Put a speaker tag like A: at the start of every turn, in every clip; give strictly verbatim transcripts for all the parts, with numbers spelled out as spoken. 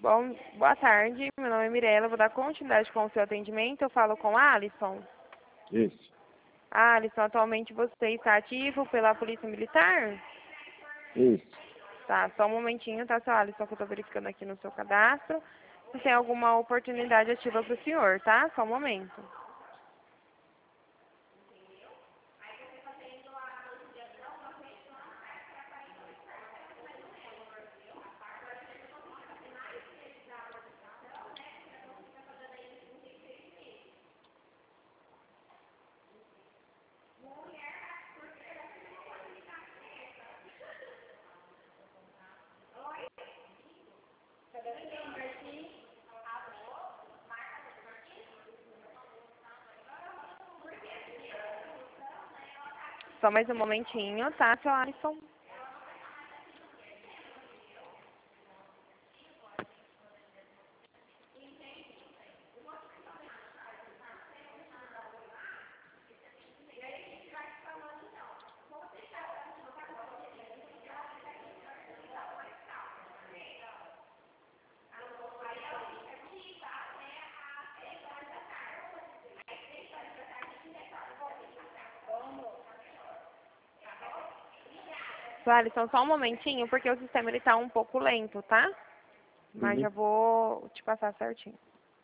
A: Bom, boa tarde, meu nome é Mirella, vou dar continuidade com o seu atendimento, eu falo com a Alisson.
B: Isso.
A: Alisson, atualmente você está ativo pela Polícia Militar?
B: Isso.
A: Tá, só um momentinho, tá, seu Alisson, que eu tô verificando aqui no seu cadastro. Se tem alguma oportunidade ativa para o senhor, tá? Só um momento. Só mais um momentinho, tá, seu Alisson? Seu Alisson, só um momentinho, porque o sistema ele tá um pouco lento, tá? Mas
B: Uhum.
A: já vou te passar certinho.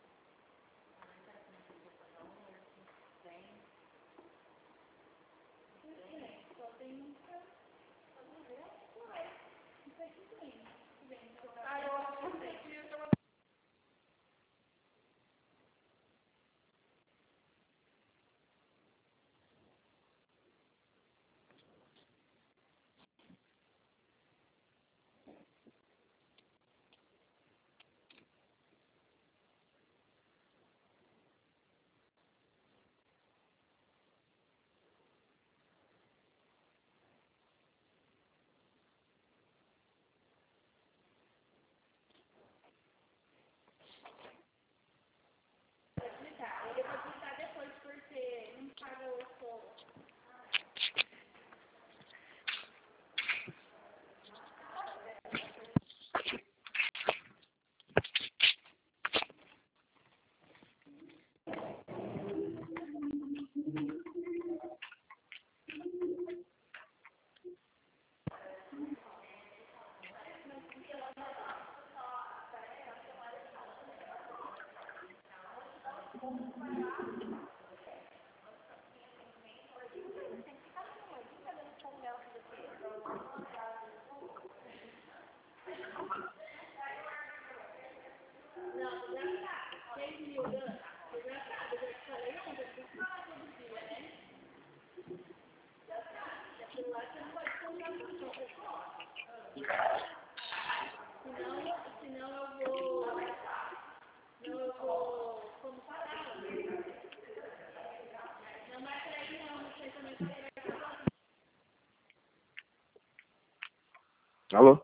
B: Alô?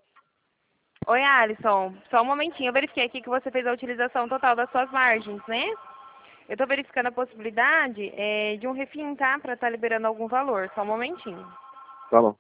A: Oi, Alisson. Só um momentinho. Eu verifiquei aqui que você fez a utilização total das suas margens, né? Eu estou verificando a possibilidade é, de um refim, tá? Para estar liberando algum valor. Só um momentinho.
B: Tá bom.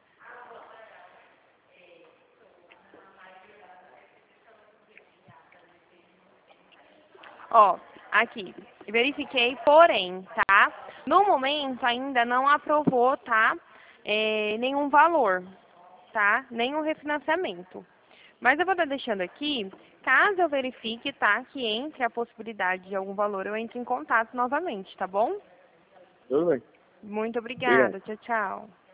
A: Ó, aqui. Verifiquei, porém, tá? No momento ainda não aprovou, tá? É, nenhum valor, tá? Nenhum refinanciamento. Mas eu vou estar deixando aqui, caso eu verifique, tá? Que entre a possibilidade de algum valor, eu entre em contato novamente, tá bom?
B: Tudo bem.
A: Muito
B: Obrigado.
A: obrigada. Tchau, tchau.